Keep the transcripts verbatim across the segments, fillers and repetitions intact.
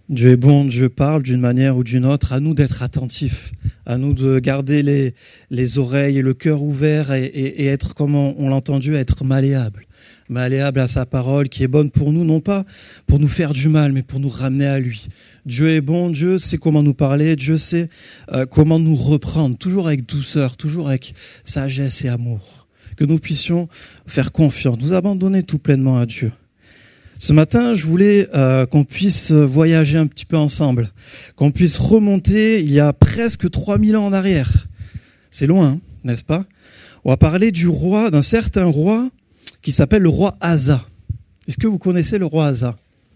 Dieu est bon, Dieu parle d'une manière ou d'une autre. À nous d'être attentifs, à nous de garder les, les oreilles et le cœur ouverts et, et, et être, comme on, on l'a entendu, être malléable. Malléable à sa parole qui est bonne pour nous, non pas pour nous faire du mal, mais pour nous ramener à lui. Dieu est bon, Dieu sait comment nous parler, Dieu sait euh, comment nous reprendre, toujours avec douceur, toujours avec sagesse et amour. Que nous puissions faire confiance, nous abandonner tout pleinement à Dieu. Ce matin, je voulais euh, qu'on puisse voyager un petit peu ensemble, qu'on puisse remonter il y a presque trois mille ans en arrière. C'est loin, hein, n'est-ce pas? On va parler du roi, d'un certain roi qui s'appelle le roi Asa. Est-ce que vous connaissez le roi Asa?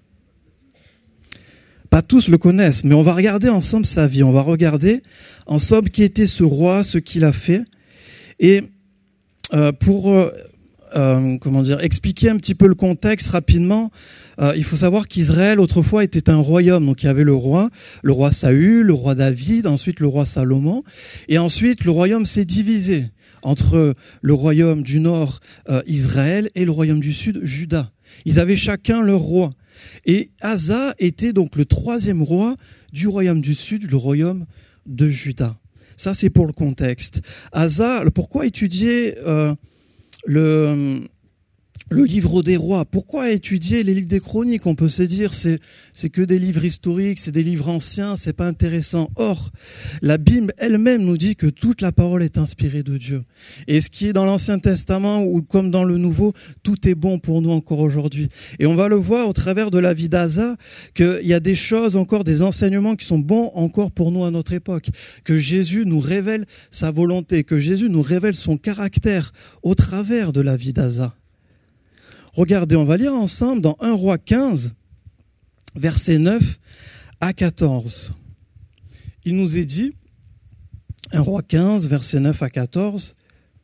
Pas tous le connaissent, mais on va regarder ensemble sa vie. On va regarder ensemble qui était ce roi, ce qu'il a fait. Et euh, pour... Euh, Euh, comment dire, expliquer un petit peu le contexte rapidement. Euh, il faut savoir qu'Israël autrefois était un royaume. Donc il y avait le roi, le roi Saül, le roi David, ensuite le roi Salomon, et ensuite le royaume s'est divisé entre le royaume du nord euh, Israël et le royaume du sud Juda. Ils avaient chacun leur roi. Et Asa était donc le troisième roi du royaume du sud, le royaume de Juda. Ça c'est pour le contexte. Asa, pourquoi étudier euh, Le, le livre des rois? Pourquoi étudier les livres des chroniques? On peut se dire c'est c'est que des livres historiques, c'est des livres anciens, c'est pas intéressant. Or, la Bible elle-même nous dit que toute la parole est inspirée de Dieu. Et ce qui est dans l'Ancien Testament ou comme dans le Nouveau, tout est bon pour nous encore aujourd'hui. Et on va le voir au travers de la vie d'Asa qu'il y a des choses encore, des enseignements qui sont bons encore pour nous à notre époque. Que Jésus nous révèle sa volonté, que Jésus nous révèle son caractère au travers de la vie d'Asa. Regardez, on va lire ensemble dans un Roi quinze, versets neuf à quatorze. Il nous est dit, un Roi quinze, versets neuf à quatorze,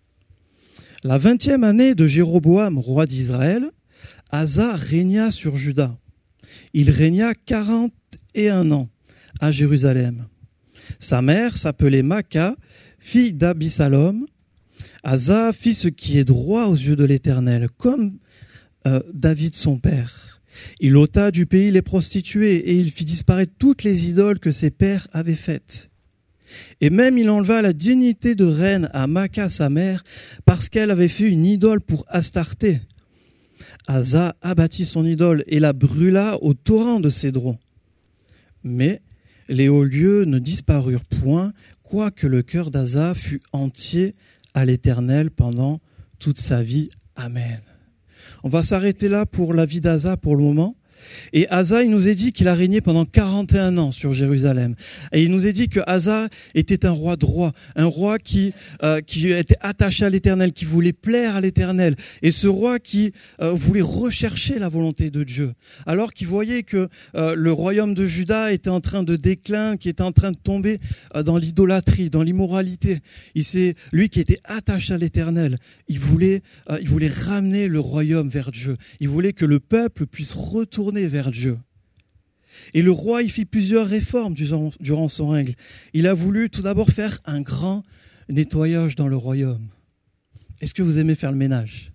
« La vingtième année de Jéroboam, roi d'Israël, Asa régna sur Juda. Il régna quarante et un ans à Jérusalem. Sa mère s'appelait Maca, fille d'Abisalom. Asa fit ce qui est droit aux yeux de l'Éternel, comme Euh, David son père. Il ôta du pays les prostituées et il fit disparaître toutes les idoles que ses pères avaient faites. Et même il enleva la dignité de reine à Maca sa mère parce qu'elle avait fait une idole pour Astarté. Asa abattit son idole et la brûla au torrent de Cédron. Mais les hauts lieux ne disparurent point, quoique le cœur d'Asa fût entier à l'Éternel pendant toute sa vie. Amen. On va s'arrêter là pour la vie d'Asa pour le moment. Et Asa, il nous est dit qu'il a régné pendant quarante et un ans sur Jérusalem. Et il nous est dit que Asa était un roi droit, un roi qui euh, qui était attaché à l'Éternel, qui voulait plaire à l'Éternel. Et ce roi qui euh, voulait rechercher la volonté de Dieu. Alors qu'il voyait que euh, le royaume de Juda était en train de déclin, qui était en train de tomber euh, dans l'idolâtrie, dans l'immoralité. Il s'est, lui qui était attaché à l'Éternel, il voulait euh, il voulait ramener le royaume vers Dieu. Il voulait que le peuple puisse retourner vers Dieu. Et le roi, il fit plusieurs réformes durant son règne. Il a voulu tout d'abord faire un grand nettoyage dans le royaume. Est-ce que vous aimez faire le ménage?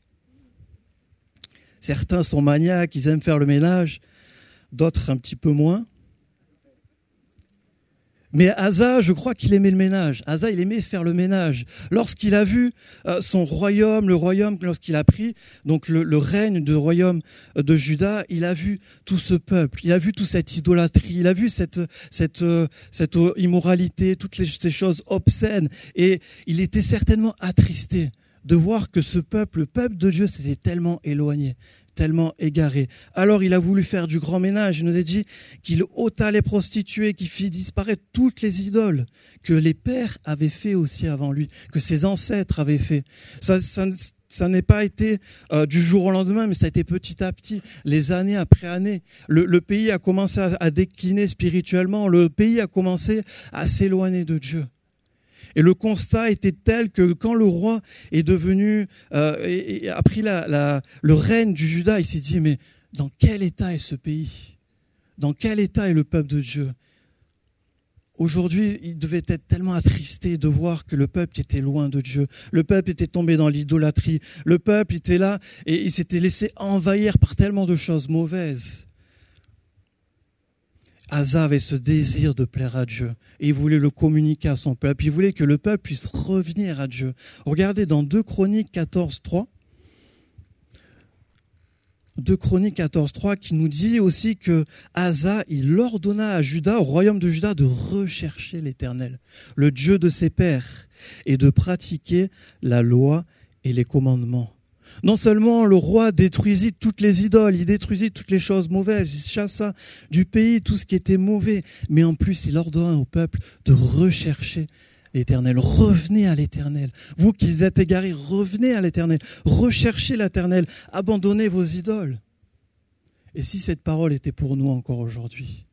Certains sont maniaques, ils aiment faire le ménage, d'autres un petit peu moins. Mais Asa, je crois qu'il aimait le ménage. Asa, il aimait faire le ménage. Lorsqu'il a vu euh, son royaume, le royaume, lorsqu'il a pris donc le, le règne du royaume de Juda, il a vu tout ce peuple, il a vu toute cette idolâtrie, il a vu cette cette cette immoralité, toutes les, ces choses obscènes, et il était certainement attristé de voir que ce peuple, le peuple de Dieu, s'était tellement éloigné, tellement égaré. Alors il a voulu faire du grand ménage. Il nous a dit qu'il ôta les prostituées, qu'il fit disparaître toutes les idoles que les pères avaient fait aussi avant lui, que ses ancêtres avaient fait. Ça, ça, ça n'est pas été euh, du jour au lendemain, mais ça a été petit à petit, les années après années. Le, le pays a commencé à, à décliner spirituellement. Le pays a commencé à s'éloigner de Dieu. Et le constat était tel que quand le roi est devenu, euh, et, et a pris la, la, le règne du Juda, il s'est dit, mais dans quel état est ce pays? Dans quel état est le peuple de Dieu? Aujourd'hui, il devait être tellement attristé de voir que le peuple était loin de Dieu. Le peuple était tombé dans l'idolâtrie. Le peuple était là et il s'était laissé envahir par tellement de choses mauvaises. Asa avait ce désir de plaire à Dieu et il voulait le communiquer à son peuple. Il voulait que le peuple puisse revenir à Dieu. Regardez dans deux Chroniques quatorze trois, deux Chroniques quatorze trois qui nous dit aussi que Asa, il ordonna à Juda, au royaume de Juda, de rechercher l'Éternel, le Dieu de ses pères, et de pratiquer la loi et les commandements. Non seulement le roi détruisit toutes les idoles, il détruisit toutes les choses mauvaises, il chassa du pays tout ce qui était mauvais, mais en plus il ordonna au peuple de rechercher l'Éternel. Revenez à l'Éternel. Vous qui êtes égarés, revenez à l'Éternel. Recherchez l'Éternel. Abandonnez vos idoles. Et si cette parole était pour nous encore aujourd'hui?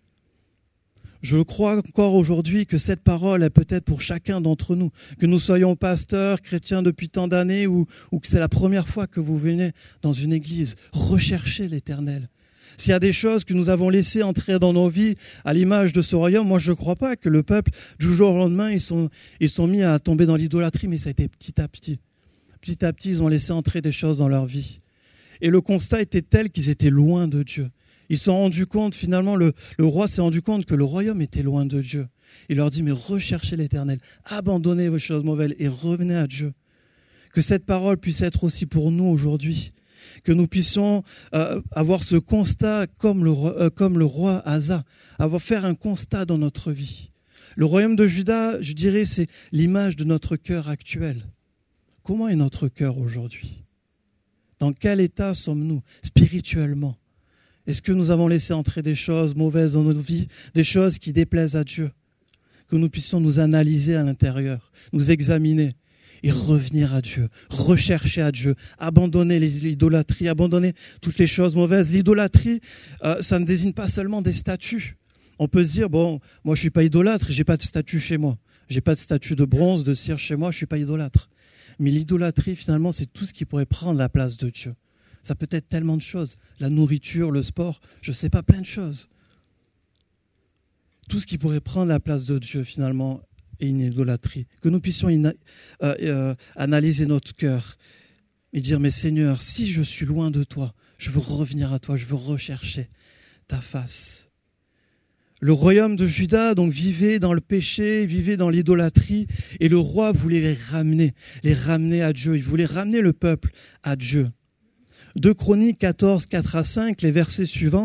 Je crois encore aujourd'hui que cette parole est peut-être pour chacun d'entre nous, que nous soyons pasteurs, chrétiens depuis tant d'années ou, ou que c'est la première fois que vous venez dans une église. Recherchez l'Éternel. S'il y a des choses que nous avons laissées entrer dans nos vies à l'image de ce royaume, moi je ne crois pas que le peuple, du jour au lendemain, ils sont, ils sont mis à tomber dans l'idolâtrie, mais ça a été petit à petit. Petit à petit, ils ont laissé entrer des choses dans leur vie. Et le constat était tel qu'ils étaient loin de Dieu. Ils se sont rendus compte, finalement, le, le roi s'est rendu compte que le royaume était loin de Dieu. Il leur dit, mais recherchez l'Éternel, abandonnez vos choses mauvaises et revenez à Dieu. Que cette parole puisse être aussi pour nous aujourd'hui. Que nous puissions euh, avoir ce constat comme le, euh, comme le roi Asa, avoir faire un constat dans notre vie. Le royaume de Juda, je dirais, c'est l'image de notre cœur actuel. Comment est notre cœur aujourd'hui? Dans quel état sommes-nous spirituellement? Est-ce que nous avons laissé entrer des choses mauvaises dans notre vie, des choses qui déplaisent à Dieu? Que nous puissions nous analyser à l'intérieur, nous examiner et revenir à Dieu, rechercher à Dieu, abandonner l'idolâtrie, abandonner toutes les choses mauvaises. L'idolâtrie, euh, ça ne désigne pas seulement des statues. On peut se dire, bon, moi je ne suis pas idolâtre, je n'ai pas de statue chez moi. Je n'ai pas de statue de bronze, de cire chez moi, je ne suis pas idolâtre. Mais l'idolâtrie, finalement, c'est tout ce qui pourrait prendre la place de Dieu. Ça peut être tellement de choses. La nourriture, le sport, je ne sais pas, plein de choses. Tout ce qui pourrait prendre la place de Dieu, finalement, est une idolâtrie. Que nous puissions ina- euh, euh, analyser notre cœur et dire, mais Seigneur, si je suis loin de toi, je veux revenir à toi, je veux rechercher ta face. Le royaume de Juda donc vivait dans le péché, vivait dans l'idolâtrie, et le roi voulait les ramener, les ramener à Dieu. Il voulait ramener le peuple à Dieu. deux Chroniques quatorze, quatre à cinq, les versets suivants,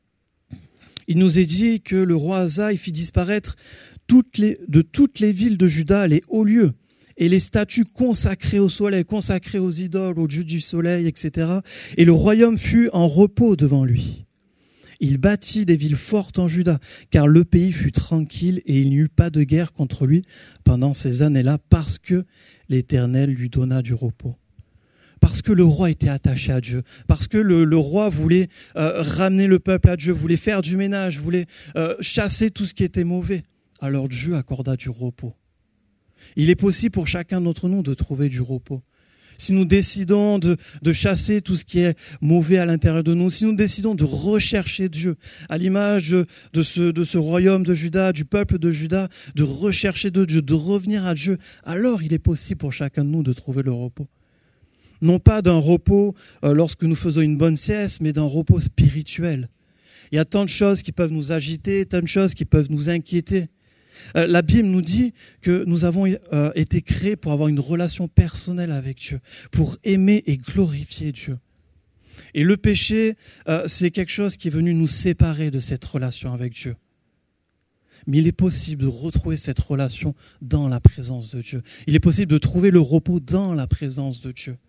il nous est dit que le roi Asa il fit disparaître toutes les, de toutes les villes de Juda les hauts lieux et les statues consacrées au soleil, consacrées aux idoles, aux dieux du soleil, et cetera. Et le royaume fut en repos devant lui. Il bâtit des villes fortes en Juda, car le pays fut tranquille et il n'y eut pas de guerre contre lui pendant ces années-là, parce que l'Éternel lui donna du repos. Parce que le roi était attaché à Dieu, parce que le, le roi voulait euh, ramener le peuple à Dieu, voulait faire du ménage, voulait euh, chasser tout ce qui était mauvais. Alors Dieu accorda du repos. Il est possible pour chacun d'entre nous de trouver du repos. Si nous décidons de, de chasser tout ce qui est mauvais à l'intérieur de nous, si nous décidons de rechercher Dieu, à l'image de ce, de ce royaume de Juda, du peuple de Juda, de rechercher de Dieu, de revenir à Dieu, alors il est possible pour chacun de nous de trouver le repos. Non pas d'un repos euh, lorsque nous faisons une bonne sieste, mais d'un repos spirituel. Il y a tant de choses qui peuvent nous agiter, tant de choses qui peuvent nous inquiéter. Euh, la Bible nous dit que nous avons euh, été créés pour avoir une relation personnelle avec Dieu, pour aimer et glorifier Dieu. Et le péché, euh, c'est quelque chose qui est venu nous séparer de cette relation avec Dieu. Mais il est possible de retrouver cette relation dans la présence de Dieu. Il est possible de trouver le repos dans la présence de Dieu.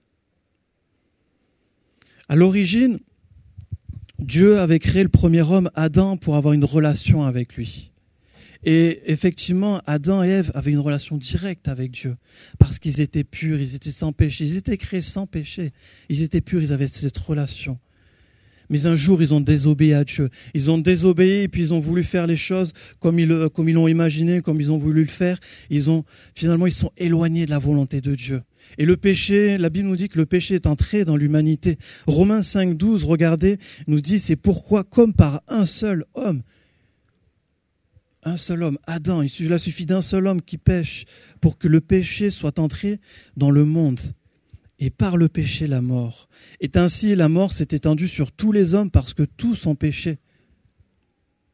À l'origine, Dieu avait créé le premier homme, Adam, pour avoir une relation avec lui. Et effectivement, Adam et Ève avaient une relation directe avec Dieu, parce qu'ils étaient purs, ils étaient sans péché, ils étaient créés sans péché, ils étaient purs, ils avaient cette relation. Mais un jour, ils ont désobéi à Dieu. Ils ont désobéi et puis ils ont voulu faire les choses comme ils, comme ils l'ont imaginé, comme ils ont voulu le faire. Ils ont, finalement, ils sont éloignés de la volonté de Dieu. Et le péché, la Bible nous dit que le péché est entré dans l'humanité. Romains cinq, douze, regardez, nous dit, c'est pourquoi, comme par un seul homme, un seul homme, Adam, il a suffi d'un seul homme qui pêche pour que le péché soit entré dans le monde. Et par le péché, la mort. Et ainsi, la mort s'est étendue sur tous les hommes parce que tous ont péché.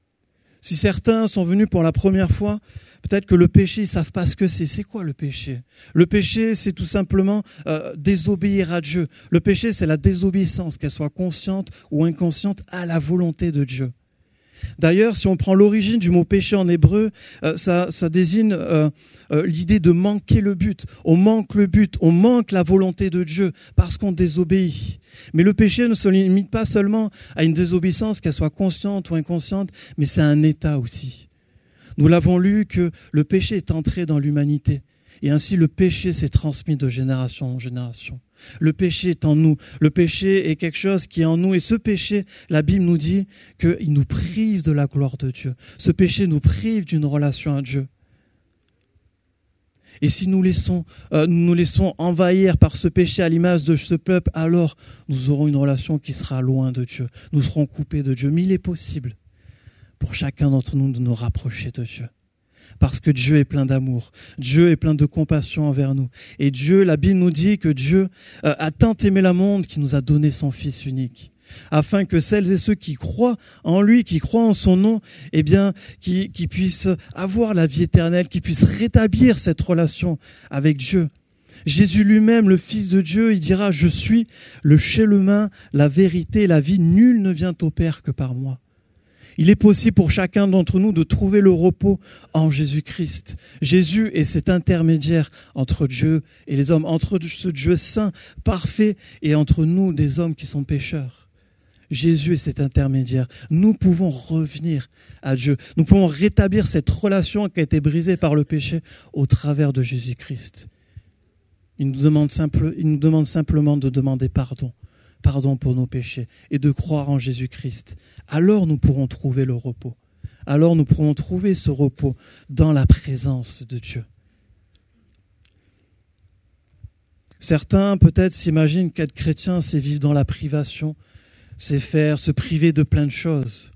Si certains sont venus pour la première fois, peut-être que le péché, ils ne savent pas ce que c'est. C'est quoi le péché ? Le péché, c'est tout simplement euh, désobéir à Dieu. Le péché, c'est la désobéissance, qu'elle soit consciente ou inconsciente, à la volonté de Dieu. D'ailleurs, si on prend l'origine du mot péché en hébreu, euh, ça, ça désigne euh, euh, l'idée de manquer le but. On manque le but, on manque la volonté de Dieu parce qu'on désobéit. Mais le péché ne se limite pas seulement à une désobéissance, qu'elle soit consciente ou inconsciente, mais c'est un état aussi. Nous l'avons lu que le péché est entré dans l'humanité et ainsi le péché s'est transmis de génération en génération. Le péché est en nous. Le péché est quelque chose qui est en nous. Et ce péché, la Bible nous dit qu'il nous prive de la gloire de Dieu. Ce péché nous prive d'une relation à Dieu. Et si nous laissons, euh, nous nous laissons envahir par ce péché à l'image de ce peuple, alors nous aurons une relation qui sera loin de Dieu. Nous serons coupés de Dieu. Mais il est possible pour chacun d'entre nous de nous rapprocher de Dieu. Parce que Dieu est plein d'amour, Dieu est plein de compassion envers nous. Et Dieu, la Bible nous dit que Dieu euh, a tant aimé le monde qu'il nous a donné son Fils unique, afin que celles et ceux qui croient en lui, qui croient en son nom, eh bien, qui, qui puissent avoir la vie éternelle, qui puissent rétablir cette relation avec Dieu. Jésus lui-même, le Fils de Dieu, il dira « Je suis le chemin, la vérité et la vie, nul ne vient au Père que par moi ». Il est possible pour chacun d'entre nous de trouver le repos en Jésus-Christ. Jésus est cet intermédiaire entre Dieu et les hommes, entre ce Dieu saint, parfait, et entre nous, des hommes qui sont pécheurs. Jésus est cet intermédiaire. Nous pouvons revenir à Dieu. Nous pouvons rétablir cette relation qui a été brisée par le péché au travers de Jésus-Christ. Il nous demande simple, il nous demande simplement de demander pardon. Pardon pour nos péchés et de croire en Jésus-Christ. Alors nous pourrons trouver le repos. Alors nous pourrons trouver ce repos dans la présence de Dieu. Certains peut-être s'imaginent qu'être chrétien, c'est vivre dans la privation, c'est faire se priver de plein de choses.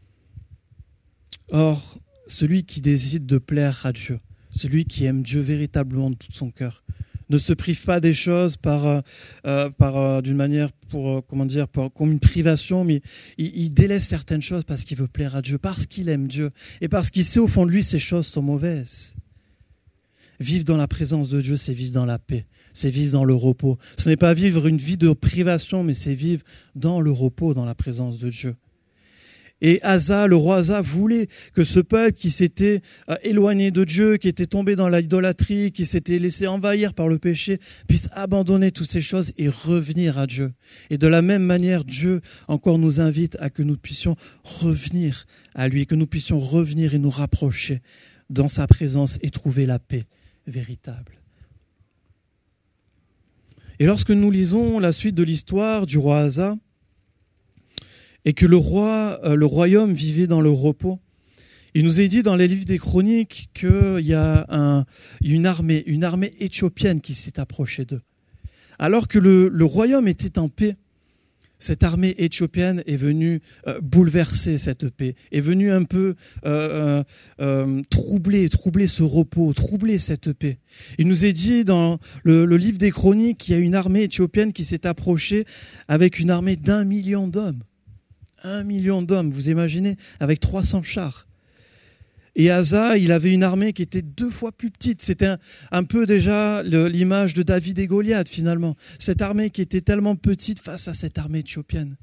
Or, celui qui décide de plaire à Dieu, celui qui aime Dieu véritablement de tout son cœur, ne se prive pas des choses par, euh, par euh, d'une manière pour euh, comment dire pour, comme une privation, mais il, il délaisse certaines choses parce qu'il veut plaire à Dieu, parce qu'il aime Dieu et parce qu'il sait au fond de lui ces choses sont mauvaises. Vivre dans la présence de Dieu, c'est vivre dans la paix, c'est vivre dans le repos. Ce n'est pas vivre une vie de privation, mais c'est vivre dans le repos, dans la présence de Dieu. Et Asa, le roi Asa, voulait que ce peuple qui s'était euh, éloigné de Dieu, qui était tombé dans l'idolâtrie, qui s'était laissé envahir par le péché, puisse abandonner toutes ces choses et revenir à Dieu. Et de la même manière, Dieu encore nous invite à que nous puissions revenir à lui, que nous puissions revenir et nous rapprocher dans sa présence et trouver la paix véritable. Et lorsque nous lisons la suite de l'histoire du roi Asa, et que le roi, euh, le royaume vivait dans le repos, il nous est dit dans les livres des Chroniques qu'il y a un, une armée, une armée éthiopienne qui s'est approchée d'eux. Alors que le, le royaume était en paix, cette armée éthiopienne est venue euh, bouleverser cette paix, est venue un peu euh, euh, troubler, troubler ce repos, troubler cette paix. Il nous est dit dans le, le livre des Chroniques qu'il y a une armée éthiopienne qui s'est approchée avec une armée d'un million d'hommes. Un million d'hommes, vous imaginez, avec trois cents chars. Et Asa, il avait une armée qui était deux fois plus petite. C'était un, un peu déjà le, l'image de David et Goliath, finalement. Cette armée qui était tellement petite face à cette armée éthiopienne.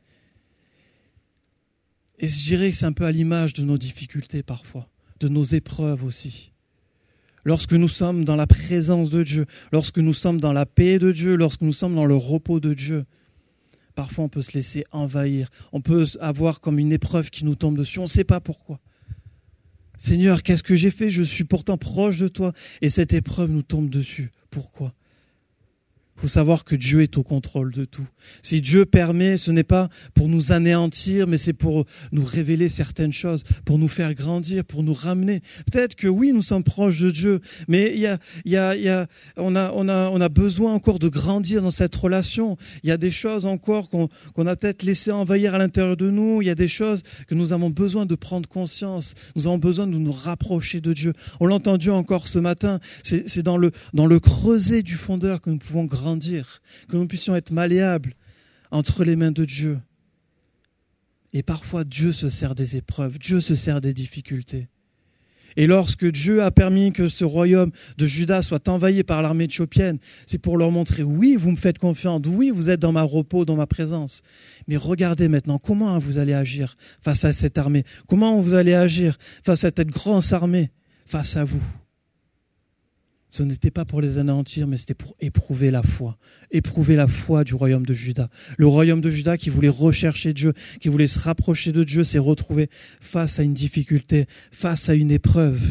Et je dirais que c'est un peu à l'image de nos difficultés parfois, de nos épreuves aussi. Lorsque nous sommes dans la présence de Dieu, lorsque nous sommes dans la paix de Dieu, lorsque nous sommes dans le repos de Dieu, parfois, on peut se laisser envahir. On peut avoir comme une épreuve qui nous tombe dessus. On ne sait pas pourquoi. Seigneur, qu'est-ce que j'ai fait ? Je suis pourtant proche de toi. Et cette épreuve nous tombe dessus. Pourquoi ? Il faut savoir que Dieu est au contrôle de tout. Si Dieu permet, ce n'est pas pour nous anéantir, mais c'est pour nous révéler certaines choses, pour nous faire grandir, pour nous ramener. Peut-être que oui, nous sommes proches de Dieu, mais il y a, il y a, il y a, on a, on a, on a besoin encore de grandir dans cette relation. Il y a des choses encore qu'on, qu'on a peut-être laissé envahir à l'intérieur de nous. Il y a des choses que nous avons besoin de prendre conscience. Nous avons besoin de nous rapprocher de Dieu. On l'a entendu encore ce matin. C'est, c'est dans le, dans le creuset du fondeur que nous pouvons grandir. Dire, que nous puissions être malléables entre les mains de Dieu. Et parfois, Dieu se sert des épreuves, Dieu se sert des difficultés. Et lorsque Dieu a permis que ce royaume de Juda soit envahi par l'armée éthiopienne, c'est pour leur montrer, oui, vous me faites confiance, oui, vous êtes dans ma repos, dans ma présence. Mais regardez maintenant, comment vous allez agir face à cette armée? Comment vous allez agir face à cette grande armée, face à vous? Ce n'était pas pour les anéantir, mais c'était pour éprouver la foi. Éprouver la foi du royaume de Juda. Le royaume de Juda qui voulait rechercher Dieu, qui voulait se rapprocher de Dieu, s'est retrouvé face à une difficulté, face à une épreuve.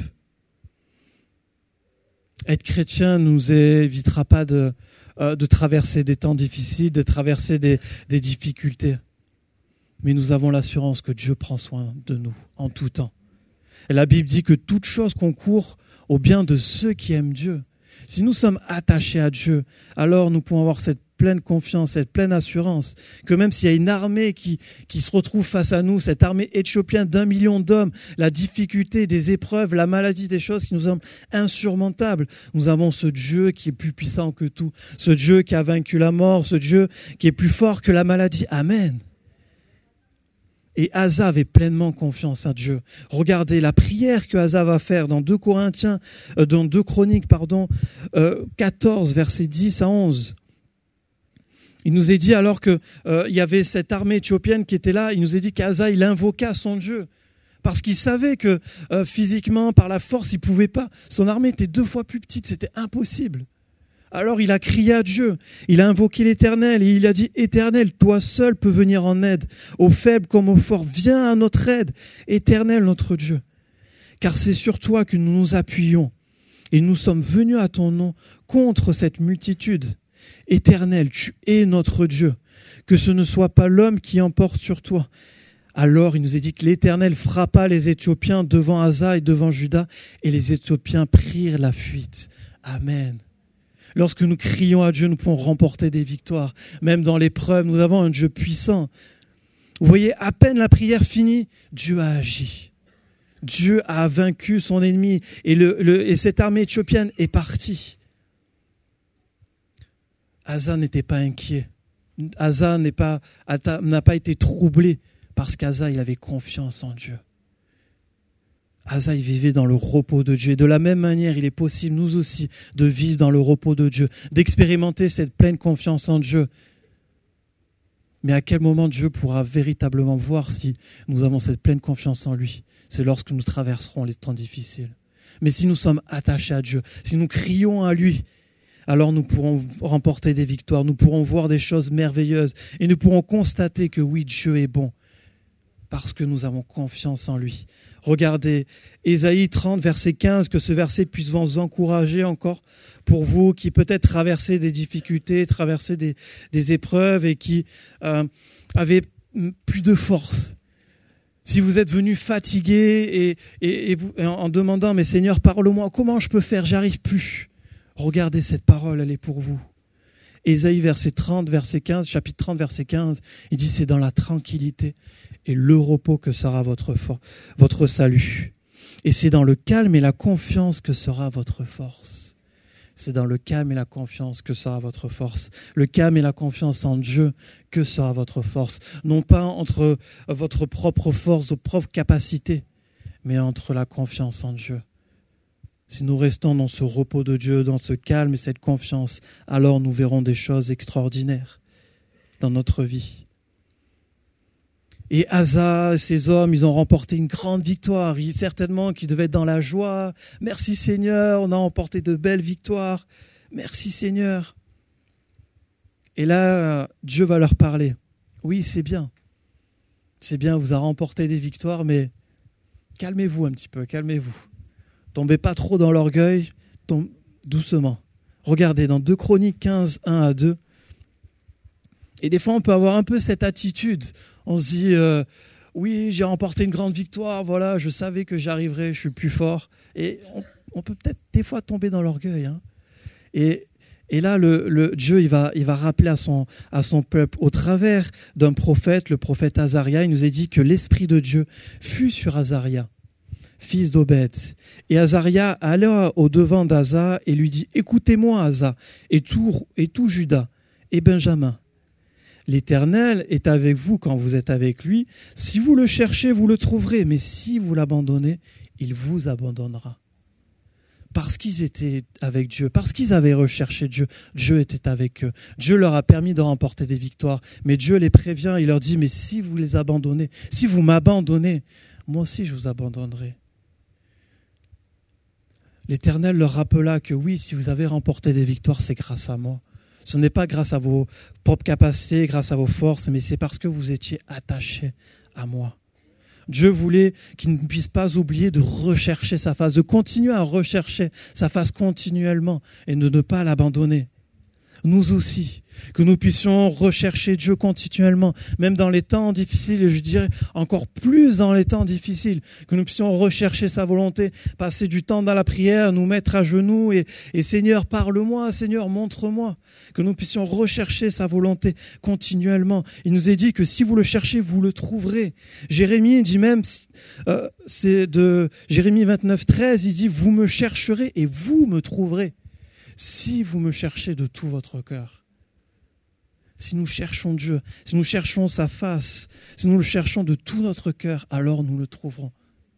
Être chrétien ne nous évitera pas de, euh, de traverser des temps difficiles, de traverser des, des difficultés. Mais nous avons l'assurance que Dieu prend soin de nous en tout temps. Et la Bible dit que toute chose concourt au bien de ceux qui aiment Dieu. Si nous sommes attachés à Dieu, alors nous pouvons avoir cette pleine confiance, cette pleine assurance, que même s'il y a une armée qui, qui se retrouve face à nous, cette armée éthiopienne d'un million d'hommes, la difficulté, des épreuves, la maladie, des choses qui nous semblent insurmontables, nous avons ce Dieu qui est plus puissant que tout, ce Dieu qui a vaincu la mort, ce Dieu qui est plus fort que la maladie. Amen. Et Asa avait pleinement confiance à Dieu. Regardez la prière que Asa va faire dans deux Corinthiens, euh, dans deux Chroniques, pardon, euh, quatorze, versets dix à onze. Il nous est dit, alors qu'il euh, y avait cette armée éthiopienne qui était là, il nous est dit qu'Asa, il invoqua son Dieu. Parce qu'il savait que euh, physiquement, par la force, il ne pouvait pas. Son armée était deux fois plus petite, c'était impossible. Alors il a crié à Dieu, il a invoqué l'Éternel et il a dit « Éternel, toi seul peux venir en aide, aux faibles comme aux forts, viens à notre aide, Éternel notre Dieu. Car c'est sur toi que nous nous appuyons et nous sommes venus à ton nom contre cette multitude. Éternel, tu es notre Dieu, que ce ne soit pas l'homme qui emporte sur toi. » Alors il nous est dit que l'Éternel frappa les Éthiopiens devant Asa et devant Juda et les Éthiopiens prirent la fuite. Amen. Lorsque nous crions à Dieu, nous pouvons remporter des victoires. Même dans l'épreuve, nous avons un Dieu puissant. Vous voyez, à peine la prière finie, Dieu a agi. Dieu a vaincu son ennemi et, le, le, et cette armée éthiopienne est partie. Asa n'était pas inquiet. Asa n'est pas, n'a pas été troublé parce qu'Asa, il avait confiance en Dieu. Asa, il vivait dans le repos de Dieu. Et de la même manière, il est possible, nous aussi, de vivre dans le repos de Dieu, d'expérimenter cette pleine confiance en Dieu. Mais à quel moment Dieu pourra véritablement voir si nous avons cette pleine confiance en lui? C'est lorsque nous traverserons les temps difficiles. Mais si nous sommes attachés à Dieu, si nous crions à lui, alors nous pourrons remporter des victoires, nous pourrons voir des choses merveilleuses et nous pourrons constater que oui, Dieu est bon. Parce que nous avons confiance en lui. Regardez, Ésaïe trente, verset quinze, que ce verset puisse vous encourager encore pour vous qui peut-être traversez des difficultés, traversez des, des épreuves et qui euh, avez plus de force. Si vous êtes venu fatigué et, et, et, vous, et en, en demandant, mais Seigneur, parle-moi, comment je peux faire, j'arrive plus. Regardez, cette parole, elle est pour vous. Ésaïe verset trente, verset quinze, chapitre trente, verset quinze, il dit c'est dans la tranquillité et le repos que sera votre, for- votre salut. Et c'est dans le calme et la confiance que sera votre force. C'est dans le calme et la confiance que sera votre force. Le calme et la confiance en Dieu que sera votre force. Non pas entre votre propre force, vos propres capacités, mais entre la confiance en Dieu. Si nous restons dans ce repos de Dieu, dans ce calme et cette confiance, alors nous verrons des choses extraordinaires dans notre vie. Et Asa et ses hommes, ils ont remporté une grande victoire. Il, certainement qu'ils devaient être dans la joie. Merci Seigneur, on a remporté de belles victoires. Merci Seigneur. Et là, Dieu va leur parler. Oui, c'est bien. C'est bien, vous avez remporté des victoires, mais calmez-vous un petit peu, calmez-vous. Tombez pas trop dans l'orgueil, tombe doucement. Regardez, dans deux Chroniques quinze, un à deux. Et des fois, on peut avoir un peu cette attitude. On se dit, euh, oui, j'ai remporté une grande victoire, voilà, je savais que j'arriverais, je suis plus fort. Et on, on peut peut-être des fois tomber dans l'orgueil. Hein. Et, et là, le, le Dieu, il va, il va rappeler à son, à son peuple, au travers d'un prophète, le prophète Azaria, il nous a dit que l'Esprit de Dieu fut sur Azaria, fils d'Obed. Et Azaria alla au-devant d'Asa et lui dit, écoutez-moi, Asa, et tout, et tout Juda, et Benjamin. L'Éternel est avec vous quand vous êtes avec lui. Si vous le cherchez, vous le trouverez. Mais si vous l'abandonnez, il vous abandonnera. Parce qu'ils étaient avec Dieu, parce qu'ils avaient recherché Dieu, Dieu était avec eux. Dieu leur a permis de remporter des victoires. Mais Dieu les prévient, il leur dit, mais si vous les abandonnez, si vous m'abandonnez, moi aussi je vous abandonnerai. L'Éternel leur rappela que oui, si vous avez remporté des victoires, c'est grâce à moi. Ce n'est pas grâce à vos propres capacités, grâce à vos forces, mais c'est parce que vous étiez attachés à moi. Dieu voulait qu'ils ne puissent pas oublier de rechercher sa face, de continuer à rechercher sa face continuellement et de ne pas l'abandonner. Nous aussi, que nous puissions rechercher Dieu continuellement, même dans les temps difficiles, et je dirais encore plus dans les temps difficiles, que nous puissions rechercher sa volonté, passer du temps dans la prière, nous mettre à genoux et, et Seigneur, parle-moi, Seigneur, montre-moi, que nous puissions rechercher sa volonté continuellement. Il nous est dit que si vous le cherchez, vous le trouverez. Jérémie dit même, euh, c'est de Jérémie vingt-neuf, treize, il dit, vous me chercherez et vous me trouverez. Si vous me cherchez de tout votre cœur, si nous cherchons Dieu, si nous cherchons sa face, si nous le cherchons de tout notre cœur, alors nous le trouverons.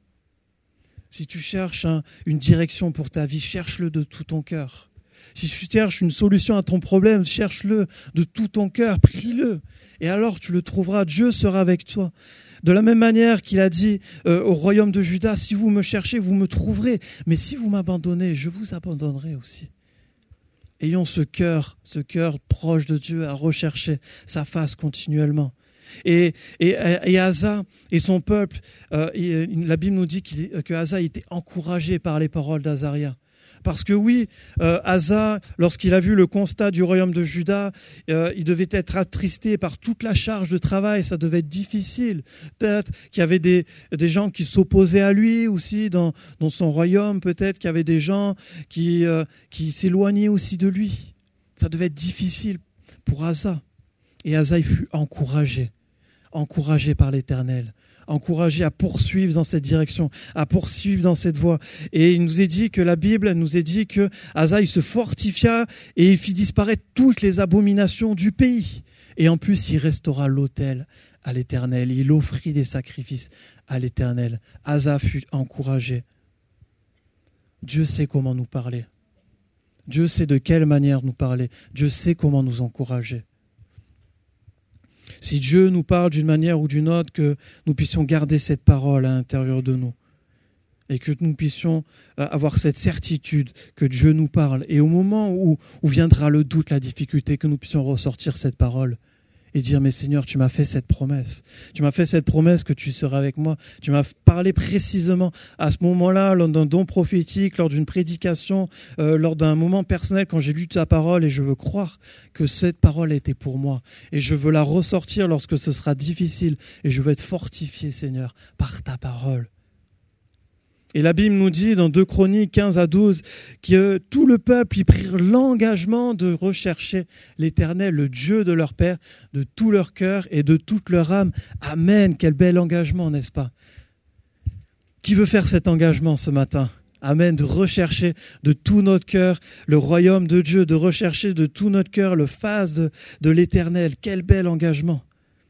Si tu cherches un, une direction pour ta vie, cherche-le de tout ton cœur. Si tu cherches une solution à ton problème, cherche-le de tout ton cœur, prie-le. Et alors tu le trouveras, Dieu sera avec toi. De la même manière qu'il a dit euh, au royaume de Juda, si vous me cherchez, vous me trouverez. Mais si vous m'abandonnez, je vous abandonnerai aussi. Ayons ce cœur, ce cœur proche de Dieu à rechercher sa face continuellement. Et, et, et Asa et son peuple, euh, et la Bible nous dit qu'il, que Asa était encouragé par les paroles d'Azaria. Parce que oui, euh, Asa, lorsqu'il a vu le constat du royaume de Juda, euh, il devait être attristé par toute la charge de travail, ça devait être difficile. Peut-être qu'il y avait des, des gens qui s'opposaient à lui aussi dans, dans son royaume, peut-être qu'il y avait des gens qui, euh, qui s'éloignaient aussi de lui. Ça devait être difficile pour Asa. Et Asa, il fut encouragé, encouragé par l'Éternel. Encouragé à poursuivre dans cette direction, à poursuivre dans cette voie. Et il nous est dit que la Bible nous est dit que Asa, il se fortifia et il fit disparaître toutes les abominations du pays. Et en plus, il restaura l'autel à l'Éternel. Il offrit des sacrifices à l'Éternel. Asa fut encouragé. Dieu sait comment nous parler. Dieu sait de quelle manière nous parler. Dieu sait comment nous encourager. Si Dieu nous parle d'une manière ou d'une autre, que nous puissions garder cette parole à l'intérieur de nous et que nous puissions avoir cette certitude que Dieu nous parle. Et au moment où, où viendra le doute, la difficulté, que nous puissions ressortir cette parole et dire « Mais Seigneur, tu m'as fait cette promesse. Tu m'as fait cette promesse que tu seras avec moi. Tu m'as parlé précisément à ce moment-là, lors d'un don prophétique, lors d'une prédication, euh, lors d'un moment personnel, quand j'ai lu ta parole, et je veux croire que cette parole était pour moi. Et je veux la ressortir lorsque ce sera difficile. Et je veux être fortifié, Seigneur, par ta parole. » Et la Bible nous dit dans deux Chroniques quinze à douze que tout le peuple y prirent l'engagement de rechercher l'Éternel, le Dieu de leur père, de tout leur cœur et de toute leur âme. Amen, quel bel engagement, n'est-ce pas? Qui veut faire cet engagement ce matin? Amen, de rechercher de tout notre cœur le royaume de Dieu, de rechercher de tout notre cœur le face de, de l'Éternel. Quel bel engagement.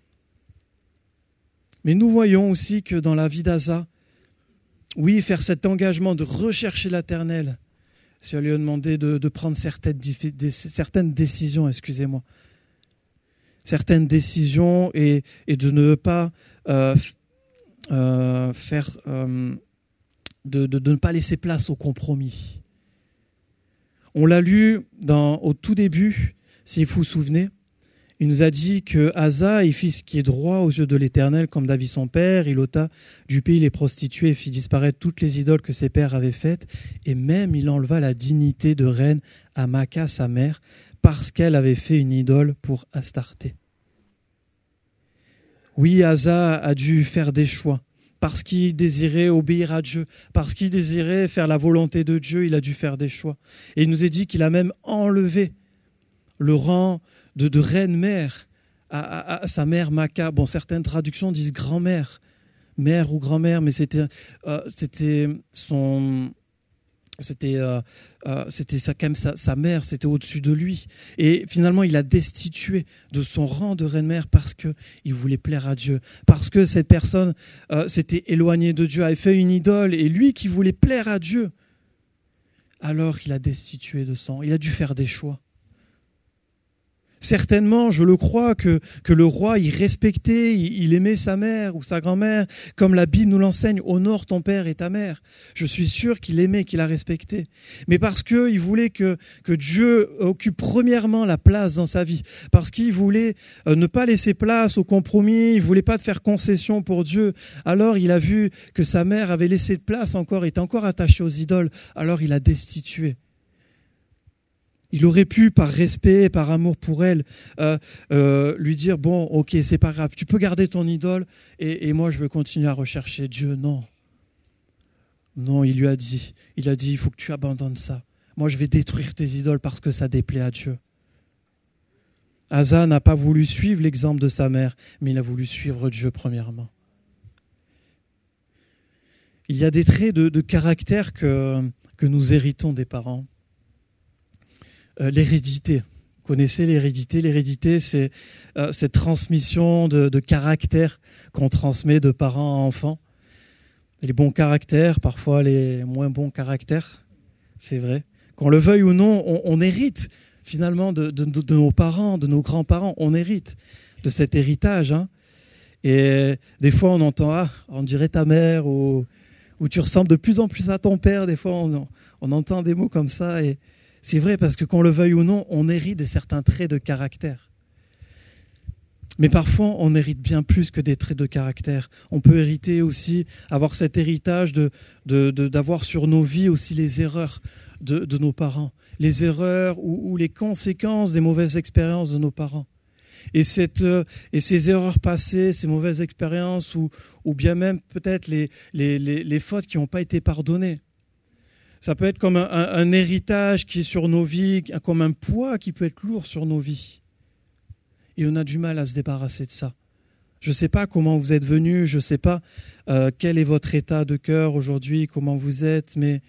Mais nous voyons aussi que dans la vie d'Asa, oui, faire cet engagement de rechercher l'Éternel, si on lui a demandé de, de prendre certaines, de, certaines décisions, excusez-moi, certaines décisions et, et de ne pas euh, euh, faire, euh, de, de, de ne pas laisser place au compromis. On l'a lu dans, au tout début, si vous vous souvenez. Il nous a dit que Asa, il fit ce qui est droit aux yeux de l'Éternel, comme David son père. Il ôta du pays les prostituées et fit disparaître toutes les idoles que ses pères avaient faites. Et même il enleva la dignité de reine à Maca, sa mère, parce qu'elle avait fait une idole pour Astarté. Oui, Asa a dû faire des choix. Parce qu'il désirait obéir à Dieu, parce qu'il désirait faire la volonté de Dieu, il a dû faire des choix. Et il nous est dit qu'il a même enlevé le rang de, de reine-mère à, à, à sa mère Maca. Bon, certaines traductions disent grand-mère, mère ou grand-mère, mais c'était, euh, c'était son, C'était, euh, euh, c'était sa, quand même sa, sa mère, c'était au-dessus de lui. Et finalement, il a destitué de son rang de reine-mère parce qu'il voulait plaire à Dieu. Parce que cette personne euh, s'était éloignée de Dieu, avait fait une idole. Et lui qui voulait plaire à Dieu, alors il a destitué de sang. Il a dû faire des choix. Certainement, je le crois, que, que le roi, il respectait, il, il aimait sa mère ou sa grand-mère, comme la Bible nous l'enseigne, honore ton père et ta mère. Je suis sûr qu'il aimait, qu'il a respecté. Mais parce qu'il voulait que, que Dieu occupe premièrement la place dans sa vie, parce qu'il voulait ne pas laisser place au compromis, il voulait pas de faire concession pour Dieu, alors il a vu que sa mère avait laissé de place encore, était encore attachée aux idoles, alors il a destitué. Il aurait pu, par respect, par amour pour elle, euh, euh, lui dire, bon, ok, c'est pas grave, tu peux garder ton idole et, et moi je veux continuer à rechercher Dieu. Non. Non, il lui a dit, il a dit, il faut que tu abandonnes ça. Moi je vais détruire tes idoles parce que ça déplaît à Dieu. Asa n'a pas voulu suivre l'exemple de sa mère, mais il a voulu suivre Dieu premièrement. Il y a des traits de, de caractère que, que nous héritons des parents. Euh, l'hérédité. Vous connaissez l'hérédité? L'hérédité, c'est euh, cette transmission de, de caractère qu'on transmet de parents à enfants. Les bons caractères, parfois les moins bons caractères, c'est vrai. Qu'on le veuille ou non, on, on hérite finalement de, de, de, de nos parents, de nos grands-parents. On hérite de cet héritage. Hein. Et des fois, on entend, ah, on dirait ta mère, ou, ou tu ressembles de plus en plus à ton père. Des fois, on, on entend des mots comme ça et c'est vrai parce que qu'on le veuille ou non, on hérite de certains traits de caractère. Mais parfois, on hérite bien plus que des traits de caractère. On peut hériter aussi, avoir cet héritage de, de, de, d'avoir sur nos vies aussi les erreurs de, de nos parents. Les erreurs ou, ou les conséquences des mauvaises expériences de nos parents. Et, cette, et ces erreurs passées, ces mauvaises expériences ou, ou bien même peut-être les, les, les, les fautes qui n'ont pas été pardonnées. Ça peut être comme un, un, un héritage qui est sur nos vies, comme un poids qui peut être lourd sur nos vies. Et on a du mal à se débarrasser de ça. Je ne sais pas comment vous êtes venus, je ne sais pas euh, quel est votre état de cœur aujourd'hui, comment vous êtes, mais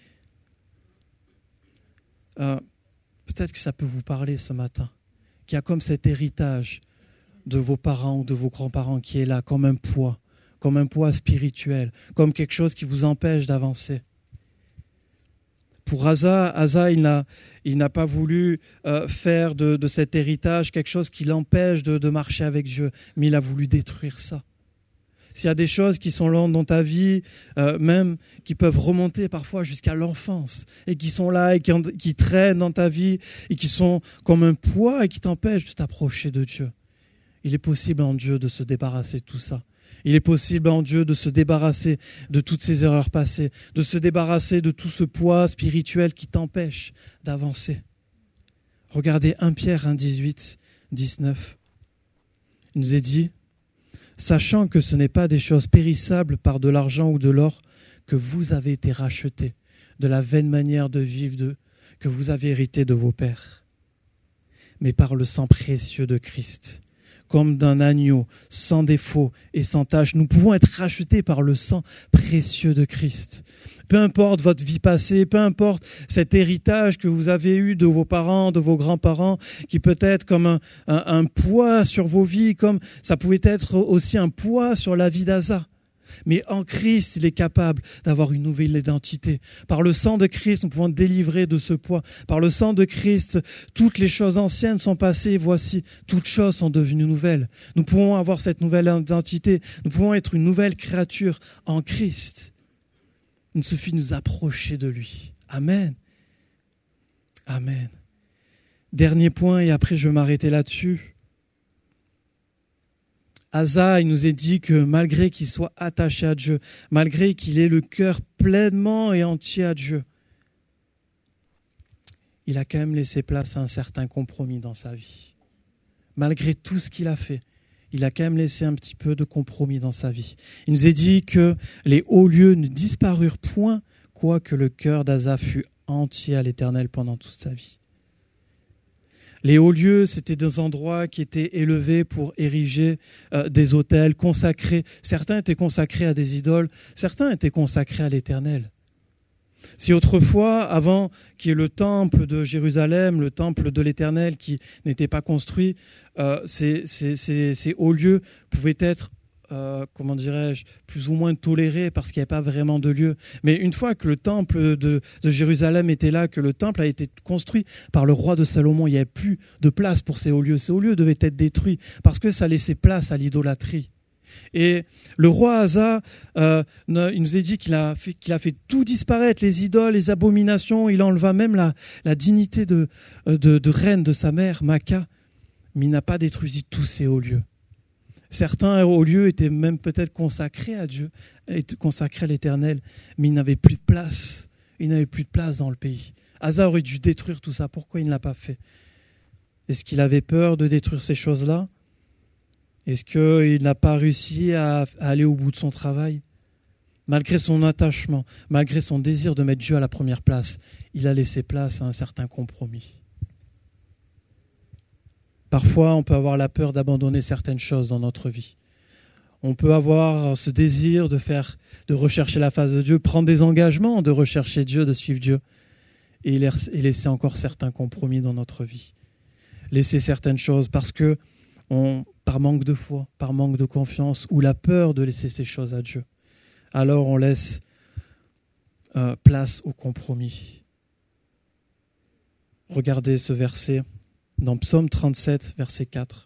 euh, peut-être que ça peut vous parler ce matin. Qu'il y a comme cet héritage de vos parents ou de vos grands-parents qui est là, comme un poids, comme un poids spirituel, comme quelque chose qui vous empêche d'avancer. Pour Asa, Asa il, n'a, il n'a pas voulu euh, faire de, de cet héritage quelque chose qui l'empêche de, de marcher avec Dieu, mais il a voulu détruire ça. S'il y a des choses qui sont là dans ta vie, euh, même qui peuvent remonter parfois jusqu'à l'enfance, et qui sont là et qui, qui traînent dans ta vie, et qui sont comme un poids et qui t'empêchent de t'approcher de Dieu, il est possible en Dieu de se débarrasser de tout ça. Il est possible en Dieu de se débarrasser de toutes ces erreurs passées, de se débarrasser de tout ce poids spirituel qui t'empêche d'avancer. Regardez un Pierre un, dix-huit, dix-neuf. Il nous est dit, sachant que ce n'est pas des choses périssables par de l'argent ou de l'or que vous avez été rachetés, de la vaine manière de vivre de, que vous avez hérité de vos pères, mais par le sang précieux de Christ, comme d'un agneau, sans défaut et sans tache. Nous pouvons être rachetés par le sang précieux de Christ. Peu importe votre vie passée, peu importe cet héritage que vous avez eu de vos parents, de vos grands-parents, qui peut être comme un, un, un poids sur vos vies, comme ça pouvait être aussi un poids sur la vie d'Asa. Mais en Christ, il est capable d'avoir une nouvelle identité. Par le sang de Christ, nous pouvons être délivrés de ce poids. Par le sang de Christ, toutes les choses anciennes sont passées. Voici, toutes choses sont devenues nouvelles. Nous pouvons avoir cette nouvelle identité. Nous pouvons être une nouvelle créature en Christ. Il suffit de nous approcher de lui. Amen. Amen. Dernier point, et après je vais m'arrêter là-dessus. Asa, il nous est dit que malgré qu'il soit attaché à Dieu, malgré qu'il ait le cœur pleinement et entier à Dieu, il a quand même laissé place à un certain compromis dans sa vie. Malgré tout ce qu'il a fait, il a quand même laissé un petit peu de compromis dans sa vie. Il nous est dit que les hauts lieux ne disparurent point, quoique le cœur d'Asa fût entier à l'Éternel pendant toute sa vie. Les hauts lieux, c'était des endroits qui étaient élevés pour ériger euh, des autels consacrés. Certains étaient consacrés à des idoles, certains étaient consacrés à l'Éternel. Si autrefois, avant qu'il y ait le temple de Jérusalem, le temple de l'Éternel qui n'était pas construit, euh, ces, ces, ces, ces hauts lieux pouvaient être, euh, comment dirais-je, plus ou moins tolérés parce qu'il n'y avait pas vraiment de lieu. Mais une fois que le temple de, de Jérusalem était là, que le temple a été construit par le roi de Salomon, il n'y avait plus de place pour ces hauts lieux. Ces hauts lieux devaient être détruits parce que ça laissait place à l'idolâtrie. Et le roi Asa, euh, il nous a dit qu'il a, fait, qu'il a fait tout disparaître, les idoles, les abominations. Il enleva même la, la dignité de, de, de reine de sa mère, Maca. Mais il n'a pas détruit tous ces hauts lieux. Certains hauts lieux étaient même peut-être consacrés à Dieu, consacrés à l'Éternel, mais il n'avait plus de place. Il n'avait plus de place dans le pays. Asa aurait dû détruire tout ça. Pourquoi il ne l'a pas fait? Est-ce qu'il avait peur de détruire ces choses-là? Est-ce qu'il n'a pas réussi à, à aller au bout de son travail? Malgré son attachement, malgré son désir de mettre Dieu à la première place, il a laissé place à un certain compromis. Parfois, on peut avoir la peur d'abandonner certaines choses dans notre vie. On peut avoir ce désir de faire, de rechercher la face de Dieu, prendre des engagements, de rechercher Dieu, de suivre Dieu, et laisser encore certains compromis dans notre vie. Laisser certaines choses parce que on, par manque de foi, par manque de confiance, ou la peur de laisser ces choses à Dieu. Alors on laisse euh, place au compromis. Regardez ce verset dans Psaume trente-sept, verset quatre.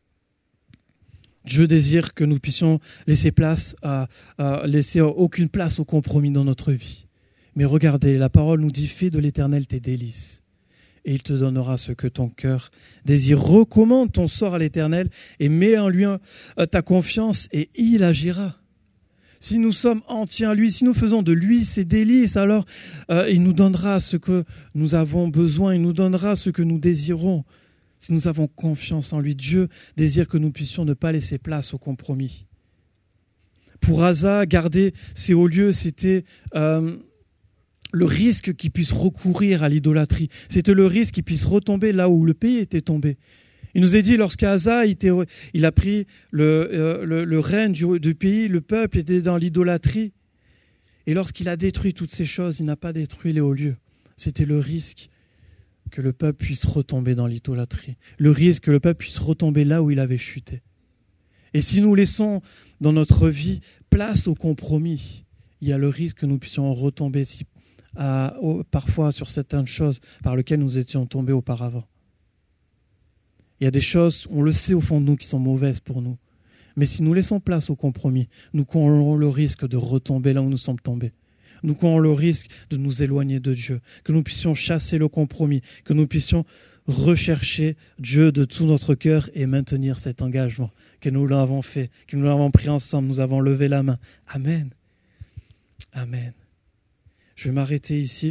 Dieu désire que nous puissions laisser place à, à laisser aucune place au compromis dans notre vie. Mais regardez, la parole nous dit « Fais de l'Éternel tes délices ». Et il te donnera ce que ton cœur désire. Recommande ton sort à l'Éternel et mets en lui ta confiance et il agira. Si nous sommes entiers en lui, si nous faisons de lui ses délices, alors euh, il nous donnera ce que nous avons besoin, il nous donnera ce que nous désirons. Si nous avons confiance en lui, Dieu désire que nous puissions ne pas laisser place au compromis. Pour Asa, garder ces hauts lieux, c'était... Euh, le risque qu'il puisse recourir à l'idolâtrie. C'était le risque qu'il puisse retomber là où le pays était tombé. Il nous est dit, lorsqu'Asa il a pris le, euh, le, le règne du, du pays, le peuple était dans l'idolâtrie. Et lorsqu'il a détruit toutes ces choses, il n'a pas détruit les hauts lieux. C'était le risque que le peuple puisse retomber dans l'idolâtrie. Le risque que le peuple puisse retomber là où il avait chuté. Et si nous laissons dans notre vie place au compromis, il y a le risque que nous puissions retomber si À, au, parfois sur certaines choses par lesquelles nous étions tombés auparavant. Il y a des choses, on le sait au fond de nous, qui sont mauvaises pour nous. Mais si nous laissons place au compromis, nous courons le risque de retomber là où nous sommes tombés. Nous courons le risque de nous éloigner de Dieu, que nous puissions chasser le compromis, que nous puissions rechercher Dieu de tout notre cœur et maintenir cet engagement, que nous l'avons fait, que nous l'avons pris ensemble, nous avons levé la main. Amen. Amen. Je vais m'arrêter ici.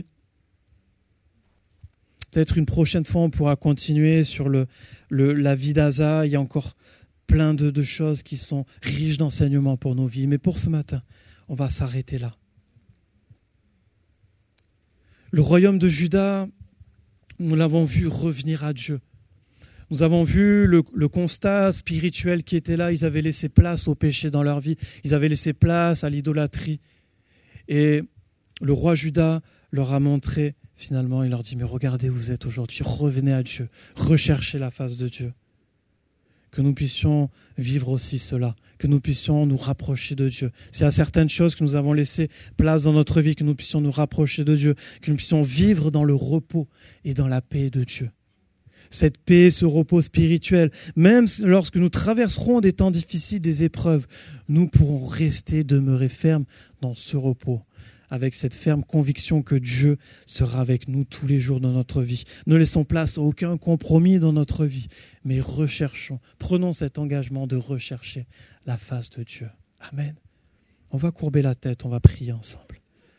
Peut-être une prochaine fois, on pourra continuer sur le, le, la vie d'Asa. Il y a encore plein de, de choses qui sont riches d'enseignements pour nos vies. Mais pour ce matin, on va s'arrêter là. Le royaume de Juda, nous l'avons vu revenir à Dieu. Nous avons vu le, le constat spirituel qui était là. Ils avaient laissé place au péché dans leur vie. Ils avaient laissé place à l'idolâtrie. Et le roi Juda leur a montré, finalement, il leur dit, mais regardez où vous êtes aujourd'hui, revenez à Dieu, recherchez la face de Dieu. Que nous puissions vivre aussi cela, que nous puissions nous rapprocher de Dieu. S'il y a certaines choses que nous avons laissé place dans notre vie, que nous puissions nous rapprocher de Dieu, que nous puissions vivre dans le repos et dans la paix de Dieu. Cette paix, ce repos spirituel, même lorsque nous traverserons des temps difficiles, des épreuves, nous pourrons rester, demeurer fermes dans ce repos, avec cette ferme conviction que Dieu sera avec nous tous les jours de notre vie. Ne laissons place à aucun compromis dans notre vie, mais recherchons, prenons cet engagement de rechercher la face de Dieu. Amen. On va courber la tête, on va prier ensemble.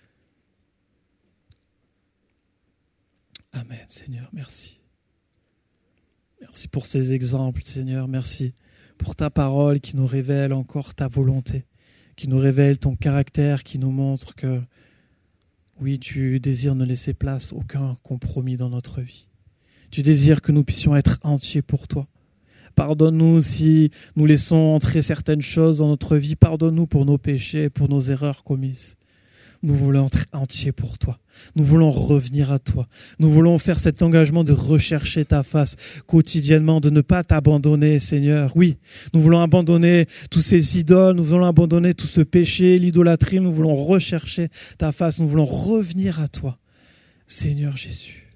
Amen, Seigneur, merci. Merci pour ces exemples, Seigneur, merci pour ta parole qui nous révèle encore ta volonté, qui nous révèle ton caractère, qui nous montre que, oui, tu désires ne laisser place aucun compromis dans notre vie. Tu désires que nous puissions être entiers pour toi. Pardonne-nous si nous laissons entrer certaines choses dans notre vie. Pardonne-nous pour nos péchés, pour nos erreurs commises. Nous voulons être entiers pour toi. Nous voulons revenir à toi. Nous voulons faire cet engagement de rechercher ta face quotidiennement, de ne pas t'abandonner, Seigneur. Oui, nous voulons abandonner tous ces idoles, nous voulons abandonner tout ce péché, l'idolâtrie. Nous voulons rechercher ta face. Nous voulons revenir à toi, Seigneur Jésus.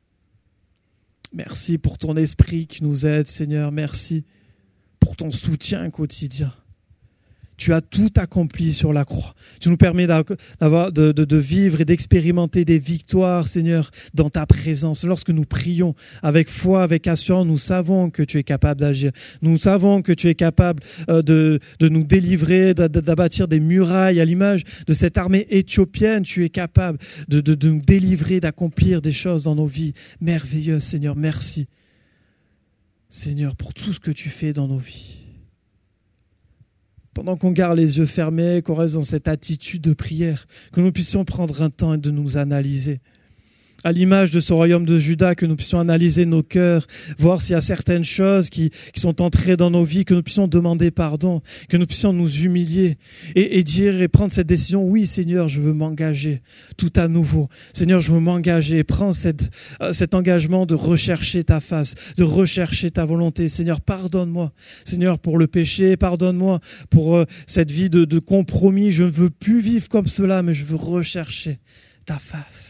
Merci pour ton esprit qui nous aide, Seigneur. Merci pour ton soutien quotidien. Tu as tout accompli sur la croix. Tu nous permets d'avoir, de, de, de vivre et d'expérimenter des victoires, Seigneur, dans ta présence. Lorsque nous prions avec foi, avec assurance, nous savons que tu es capable d'agir. Nous savons que tu es capable de, de nous délivrer, d'abattre des murailles à l'image de cette armée éthiopienne. Tu es capable de, de, de nous délivrer, d'accomplir des choses dans nos vies merveilleuses, Seigneur. Merci, Seigneur, pour tout ce que tu fais dans nos vies. Pendant qu'on garde les yeux fermés, qu'on reste dans cette attitude de prière, que nous puissions prendre un temps et de nous analyser. À l'image de ce royaume de Juda, que nous puissions analyser nos cœurs, voir s'il y a certaines choses qui, qui sont entrées dans nos vies, que nous puissions demander pardon, que nous puissions nous humilier et, et dire et prendre cette décision. Oui, Seigneur, je veux m'engager tout à nouveau. Seigneur, je veux m'engager. Prends cette, euh, cet engagement de rechercher ta face, de rechercher ta volonté. Seigneur, pardonne-moi. Seigneur, pour le péché, pardonne-moi pour euh, cette vie de, de compromis. Je ne veux plus vivre comme cela, mais je veux rechercher ta face.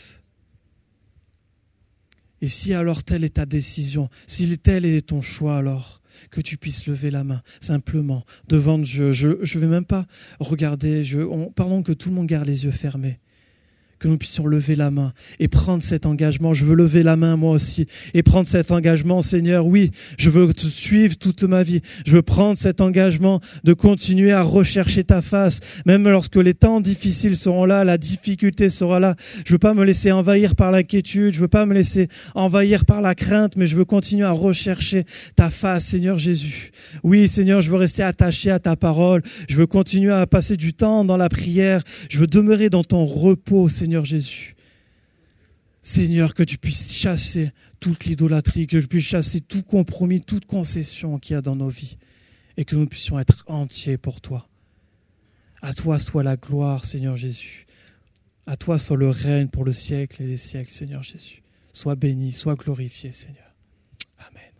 Et si alors telle est ta décision, si tel est ton choix, alors que tu puisses lever la main simplement devant Dieu. Je ne vais même pas regarder, je, on, pardon que tout le monde garde les yeux fermés. Que nous puissions lever la main et prendre cet engagement. Je veux lever la main moi aussi et prendre cet engagement, Seigneur. Oui, je veux te suivre toute ma vie. Je veux prendre cet engagement de continuer à rechercher ta face. Même lorsque les temps difficiles seront là, la difficulté sera là. Je veux pas me laisser envahir par l'inquiétude. Je veux pas me laisser envahir par la crainte, mais je veux continuer à rechercher ta face, Seigneur Jésus. Oui, Seigneur, je veux rester attaché à ta parole. Je veux continuer à passer du temps dans la prière. Je veux demeurer dans ton repos, Seigneur. Seigneur Jésus, Seigneur, que tu puisses chasser toute l'idolâtrie, que je puisse chasser tout compromis, toute concession qu'il y a dans nos vies et que nous puissions être entiers pour toi. À toi soit la gloire, Seigneur Jésus. À toi soit le règne pour le siècle et les siècles, Seigneur Jésus. Sois béni, sois glorifié, Seigneur. Amen.